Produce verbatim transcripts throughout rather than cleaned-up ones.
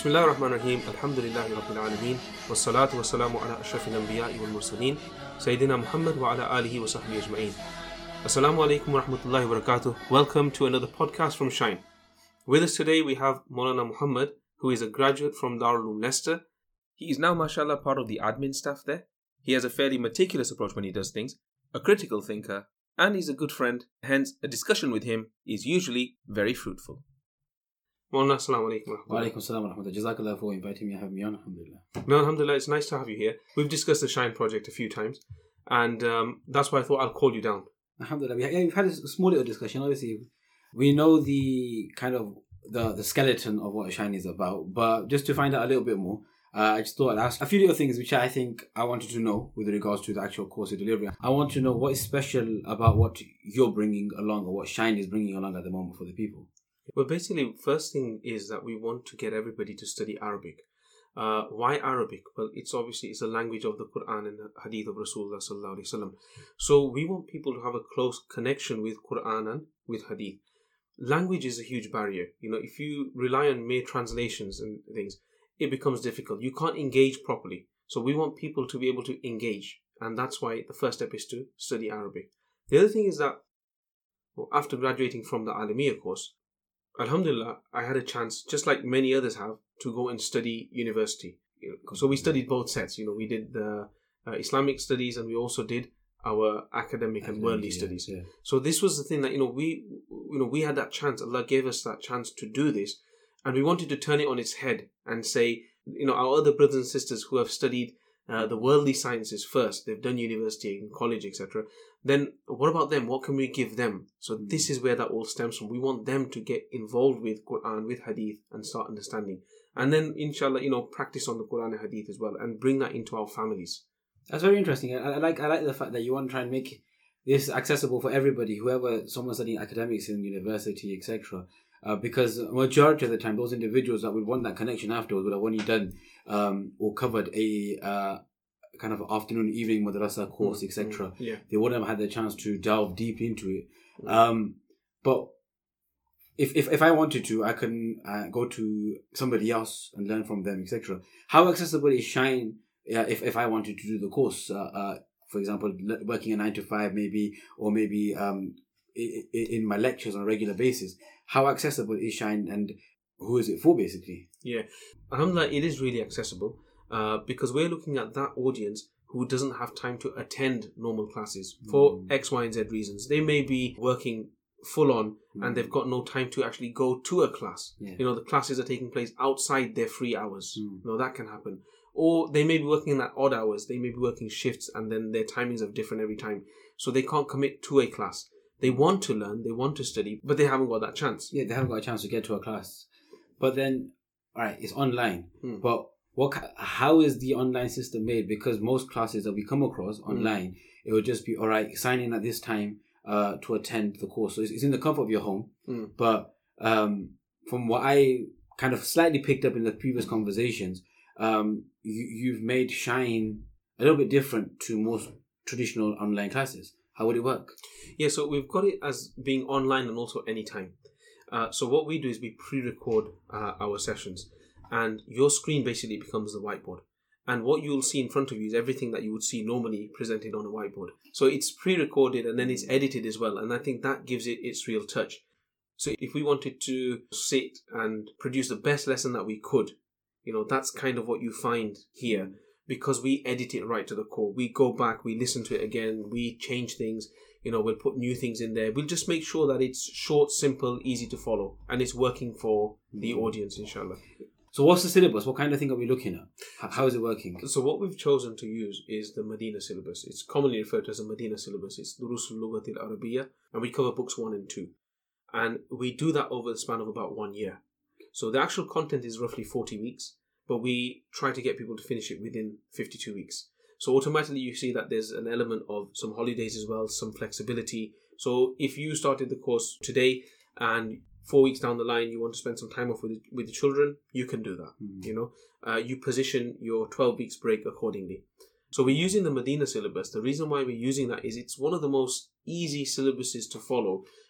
بسم الله الرحمن الرحيم الحمد لله رب العالمين والصلاة والسلام على أشرف الأنبياء والمرسلين سيدنا محمد وعلى آله وصحبه أجمعين. Assalamu alaikum wa rahmatullahi wa barakatuh. Welcome to another podcast from Shine. With us today we have Maulana Muhammad, who is a graduate from Darul Uloom Leicester. He is now, mashallah, part of the admin staff there. He has a fairly meticulous approach when he does things, a critical thinker, and he's a good friend. Hence, a discussion with him is usually very fruitful. Maulana, assalamu alaikum wa rahmatullahi. Wa alaikum assalam wa rahmatullahi. Jazakallah for inviting me and having me on, alhamdulillah. No, alhamdulillah, it's nice to have you here. We've discussed the Shine project a few times, and um, that's why I thought I'll call you down. Alhamdulillah. Yeah, we've had a small little discussion. Obviously, we know the kind of the, the skeleton of what Shine is about, but just to find out a little bit more, uh, I just thought I'd ask a few little things which I think I wanted to know with regards to the actual course of delivery. I want to know what is special about what you're bringing along or what Shine is bringing along at the moment for the people. Well, basically, first thing is that we want to get everybody to study Arabic. Uh, why Arabic? Well, it's obviously it's a language of the Quran and the Hadith of Rasulullah sallallahu alaihi wasallam. So we want people to have a close connection with Quran and with Hadith. Language is a huge barrier. You know, if you rely on mere translations and things, it becomes difficult. You can't engage properly. So we want people to be able to engage, and that's why the first step is to study Arabic. The other thing is that well, after graduating from the Alamiya course, alhamdulillah, I had a chance, just like many others have, to go and study university. So we studied both sets. You know, we did the uh, Islamic studies and we also did our academic, academic and worldly yeah, studies. Yeah. So this was the thing that, you know, we, you know, we had that chance. Allah gave us that chance to do this, and we wanted to turn it on its head and say, you know, our other brothers and sisters who have studied uh, the worldly sciences first, they've done university and college, et cetera. Then what about them? What can we give them? So this is where that all stems from. We want them to get involved with Quran, with Hadith, and start understanding. And then, inshallah, you know, practice on the Quran and Hadith as well, and bring that into our families. That's very interesting. I, I like I like the fact that you want to try and make this accessible for everybody, whoever, someone studying academics in university, et cetera. Uh, because majority of the time, those individuals that would want that connection afterwards would have only done um, or covered a uh, kind of afternoon, evening madrasa course, et cetera. Mm, yeah. They wouldn't have had the chance to delve deep into it. Um, but if, if if I wanted to, I can uh, go to somebody else and learn from them, et cetera. How accessible is Shine? Uh, if if I wanted to do the course, uh, uh, for example, working a nine to five, maybe, or maybe um, in, in my lectures on a regular basis. How accessible is Shine and who is it for, basically? Yeah, alhamdulillah, it is really accessible uh, because we're looking at that audience who doesn't have time to attend normal classes for mm. X, Y, and Z reasons. They may be working full on mm. and they've got no time to actually go to a class. Yeah. You know, the classes are taking place outside their free hours. Mm. You know, that can happen. Or they may be working at odd hours. They may be working shifts and then their timings are different every time. So they can't commit to a class. They want to learn, they want to study, but they haven't got that chance. Yeah, they haven't got a chance to get to a class. But then, all right, it's online. Hmm. But what? How is the online system made? Because most classes that we come across online, hmm. it would just be, all right, sign in at this time uh, to attend the course. So it's, it's in the comfort of your home. Hmm. But um, from what I kind of slightly picked up in the previous conversations, um, you, you've made Shine a little bit different to most traditional online classes. How would it work? Yeah, so we've got it as being online and also anytime. Uh, so what we do is we pre-record uh, our sessions, and your screen basically becomes the whiteboard. And what you'll see in front of you is everything that you would see normally presented on a whiteboard. So it's pre-recorded and then it's edited as well, and I think that gives it its real touch. So if we wanted to sit and produce the best lesson that we could, you know, that's kind of what you find here. Because we edit it right to the core. We go back, we listen to it again, we change things, you know, we'll put new things in there. We'll just make sure that it's short, simple, easy to follow, and it's working for the audience, inshallah. So what's the syllabus? What kind of thing are we looking at? How is it working? So what we've chosen to use is the Medina syllabus. It's commonly referred to as the Medina syllabus. It's Durus al-Lughat al-Arabiyyah, and we cover books one and two. And we do that over the span of about one year. So the actual content is roughly forty weeks. But we try to get people to finish it within fifty-two weeks. So automatically you see that there's an element of some holidays as well, some flexibility. So if you started the course today and four weeks down the line you want to spend some time off with with the children, you can do that. Mm. You know, uh, you position your twelve weeks break accordingly. So we're using the Medina syllabus. The reason why we're using that is it's one of the most easy syllabuses to follow.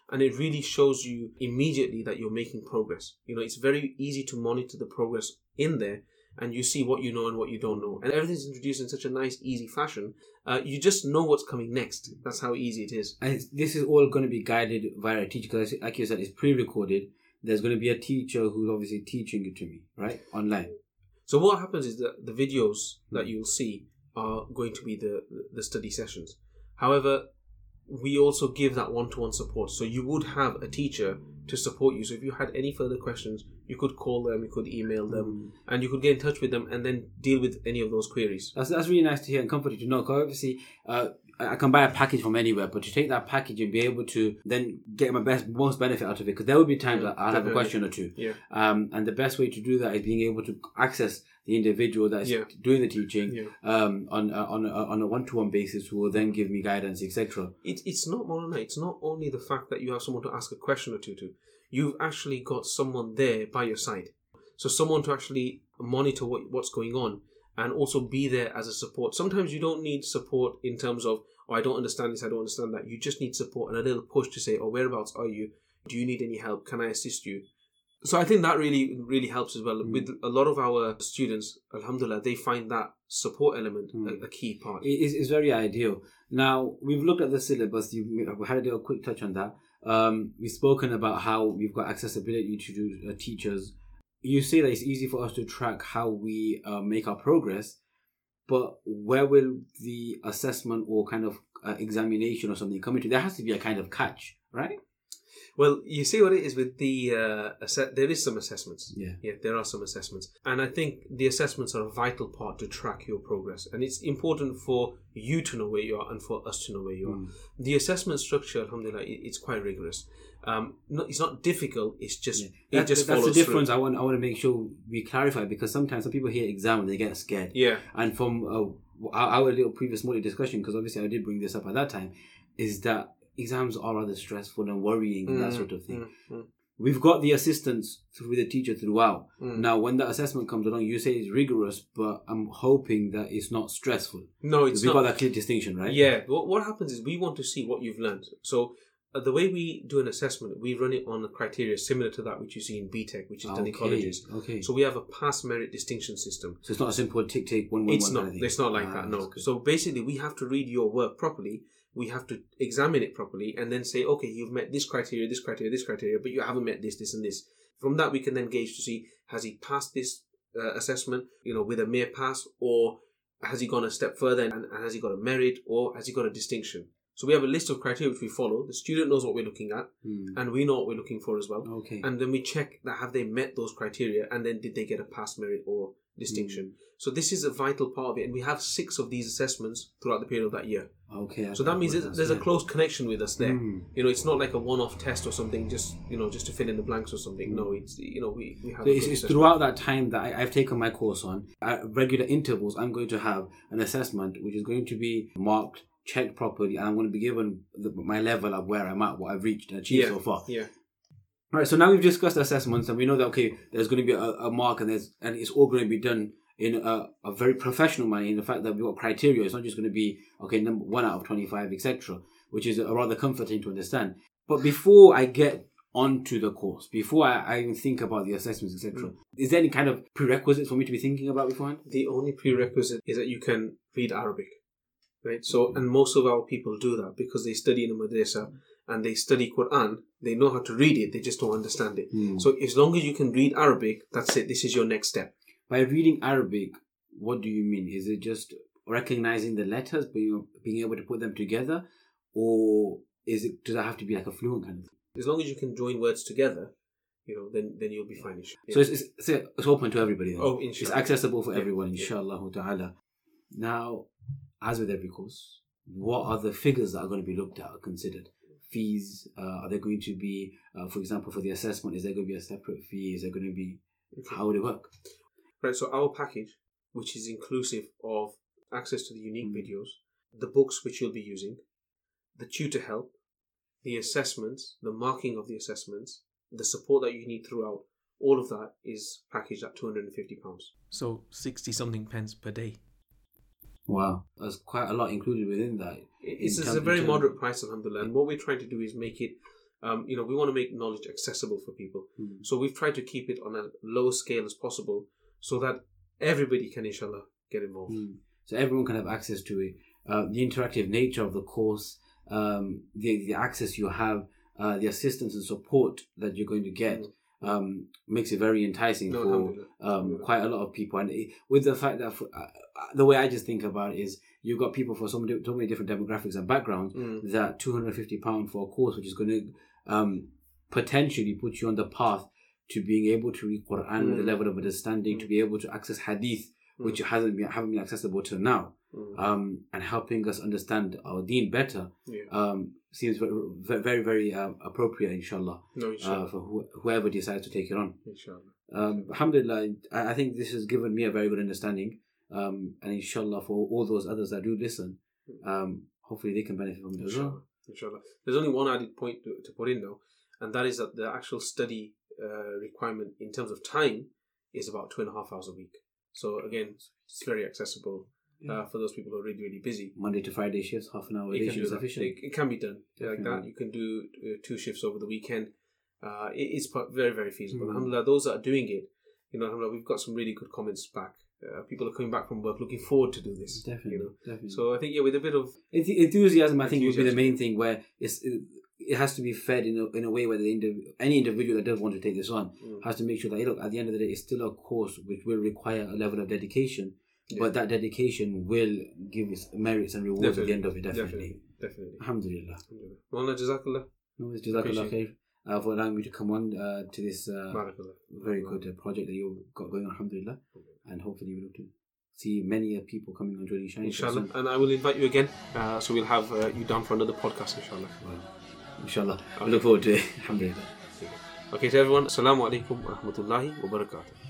and it really shows you immediately that you're making progress. You know, it's very easy to monitor the progress in there, and you see what you know and what you don't know. And everything's introduced in such a nice, easy fashion. Uh, you just know what's coming next. That's how easy it is. And this is all going to be guided via a teacher, because like you said, it's pre-recorded. There's going to be a teacher who's obviously teaching it to me, right? Online. So what happens is that the videos that you'll see are going to be the, the study sessions. However, we also give that one-to-one support. So you would have a teacher to support you. So if you had any further questions, you could call them, you could email them, mm. and you could get in touch with them and then deal with any of those queries. That's that's really nice to hear and comforting to know. Because obviously, uh, I can buy a package from anywhere, but to take that package and be able to then get my best, most benefit out of it, because there will be times yeah, that I'll definitely. have a question or two. Yeah. Um, and the best way to do that is being able to access the individual that's yeah. doing the teaching yeah. um, on uh, on a, on a one-to-one basis, who will then give me guidance, et cetera. It, it's not more than that. It's not only the fact that you have someone to ask a question or two to. You've actually got someone there by your side. So someone to actually monitor what, what's going on and also be there as a support. Sometimes you don't need support in terms of, oh, I don't understand this, I don't understand that. You just need support and a little push to say, oh, whereabouts are you? Do you need any help? Can I assist you? So I think that really, really helps as well. Mm. With a lot of our students, alhamdulillah, they find that support element mm. a, a key part. It is, it's very ideal. Now, we've looked at the syllabus. We had a little quick touch on that. Um, we've spoken about how we've got accessibility to do, uh, teachers. You say that it's easy for us to track how we uh, make our progress, but where will the assessment or kind of uh, examination or something come into? There has to be a kind of catch, right? Well, you see what it is with the, uh, ass- there is some assessments. Yeah. Yeah, there are some assessments. And I think the assessments are a vital part to track your progress. And it's important for you to know where you are and for us to know where you are. Mm. The assessment structure, alhamdulillah, it, it's quite rigorous. Um, not, it's not difficult, it's just, yeah. that, it just That's follows the difference through. I want I want to make sure we clarify, because sometimes some people hear exam and they get scared. Yeah. And from uh, our, our little previous morning discussion, because obviously I did bring this up at that time, is that exams are rather stressful and worrying and mm, that sort of thing. Mm, mm. We've got the assistance with the teacher throughout. Mm. Now, when that assessment comes along, you say it's rigorous, but I'm hoping that it's not stressful. No, it's We've not. We've got that clear distinction, right? Yeah. What, what happens is we want to see what you've learned. So uh, the way we do an assessment, we run it on a criteria similar to that which you see in B Tech, which is done okay. in colleges. Okay. So we have a pass merit distinction system. So it's not a simple tick tick one one It's one. not. Kind of It's not like ah, that. No. So basically, we have to read your work properly. We have to examine it properly and then say, okay, you've met this criteria, this criteria, this criteria, but you haven't met this, this, and this. From that, we can then gauge to see, has he passed this uh, assessment, you know, with a mere pass, or has he gone a step further and, and has he got a merit, or has he got a distinction? So we have a list of criteria which we follow. The student knows what we're looking at, mm. and we know what we're looking for as well. Okay. And then we check that have they met those criteria, and then did they get a pass, merit, or distinction. Mm. So this is a vital part of it, and we have six of these assessments throughout the period of that year. Okay. So that means there's, there's a close connection with us there. Mm. You know, it's not like a one-off test or something, just you know, just to fill in the blanks or something. Mm. No, it's you know, we, we have. So it's, it's throughout that time that I, I've taken my course on, at regular intervals, I'm going to have an assessment which is going to be marked, checked properly, and I'm going to be given the, my level of where I'm at, what I've reached and achieved yeah. so far. Yeah. All right. So now we've discussed assessments, and we know that okay, there's going to be a, a mark, and there's and it's all going to be done in a, a very professional manner, in the fact that we've got criteria. It's not just going to be, okay, number one out of twenty-five, et cetera, which is a rather comforting to understand. But before I get onto the course, before I, I even think about the assessments, et cetera, mm. is there any kind of prerequisites for me to be thinking about beforehand? The only prerequisite is that you can read Arabic, right? So, and most of our people do that because they study in a madrasa and they study Quran. They know how to read it, they just don't understand it. Mm. So as long as you can read Arabic, that's it. This is your next step. By reading Arabic, what do you mean? Is it just recognizing the letters, being being able to put them together, or is it does that have to be like a fluent kind of thing? As long as you can join words together, you know, then then you'll be fine. Yeah. So it's, it's it's open to everybody. Then. Oh, inshallah. It's accessible for yeah. everyone, inshallah yeah. ta'ala. Now, as with every course, what are the figures that are going to be looked at or considered? Fees, uh, are there going to be, uh, for example, for the assessment, is there going to be a separate fee? Is there going to be, okay. how would it work? Right, so our package, which is inclusive of access to the unique mm. videos, the books which you'll be using, the tutor help, the assessments, the marking of the assessments, the support that you need throughout, all of that is packaged at two hundred fifty pounds. So sixty something pence per day. Wow, there's quite a lot included within that. It's, it's a very moderate price, alhamdulillah, and what we're trying to do is make it Um, you know, we want to make knowledge accessible for people. Mm. So we've tried to keep it on a low scale as possible so that everybody can, inshallah, get involved. Mm. So everyone can have access to it. Uh, the interactive nature of the course, um, the, the access you have, uh, the assistance and support that you're going to get, mm. um, makes it very enticing no, for um, quite a lot of people. And it, with the fact that, for, uh, the way I just think about it is, you've got people for so many, so many different demographics and backgrounds, mm. that two hundred fifty pounds for a course, which is going to um, potentially put you on the path to being able to read Quran mm. with a level of understanding, mm. to be able to access hadith, mm. which hasn't been, haven't been accessible till now, mm. um, and helping us understand our deen better, yeah. um, seems very, very, very uh, appropriate, inshallah, no, inshallah. Uh, for wh- whoever decides to take it on. Inshallah. Um, alhamdulillah, I, I think this has given me a very good understanding, um, and inshallah for all those others that do listen, um, hopefully they can benefit from it as well. Inshallah. There's only one added point to, to put in though, and that is that the actual study uh, requirement in terms of time is about two and a half hours a week. So again, it's very accessible yeah. uh, for those people who are really, really busy. Monday to Friday shifts, half an hour. It, can, do sufficient. It, it can be done Definitely. like that. You can do uh, two shifts over the weekend. Uh, it is very, very feasible. Mm. Alhamdulillah, those that are doing it, you know, alhamdulillah, we've got some really good comments back. Uh, people are coming back from work looking forward to do this. Definitely, you know? definitely. So I think, yeah, with a bit of enthusiasm, I think enthusiasm. would be the main thing, where it's, it, it has to be fed in a, in a way where the indiv- any individual that does want to take this on mm. has to make sure that, hey, look, at the end of the day, it's still a course which will require a level of dedication, yeah. but that dedication will give us merits and rewards definitely. At the end of it, definitely. Definitely. definitely. Alhamdulillah. Wallah, jazakallah. No, it's jazakallah khair. Uh, for allowing me to come on uh, to this uh, very good uh, project that you've got going on, alhamdulillah, and hopefully we'll to see many uh, people coming on joining Shine. Inshallah, and I will invite you again, uh, so we'll have uh, you down for another podcast, inshallah. Well, inshallah, okay. I look forward to it, alhamdulillah. Okay, to everyone, assalamu alaikum wa rahmatullahi wa barakatuh.